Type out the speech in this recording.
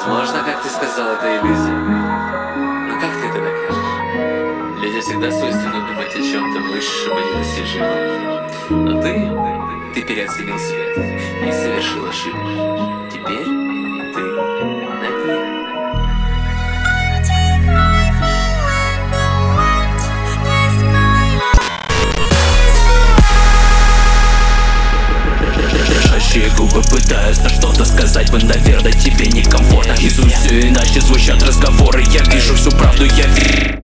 Возможно, как ты сказал, это иллюзия. Но как ты это докажешь? Людям всегда свойственно думать о чем-то высшем и недостижимом. Но ты переоценил себя и совершил ошибку. Теперь ты на дне. Губы пытаются что-то сказать, наверное, тебе некомфортно. И тут все иначе звучат разговоры. Я вижу всю правду, я вижу.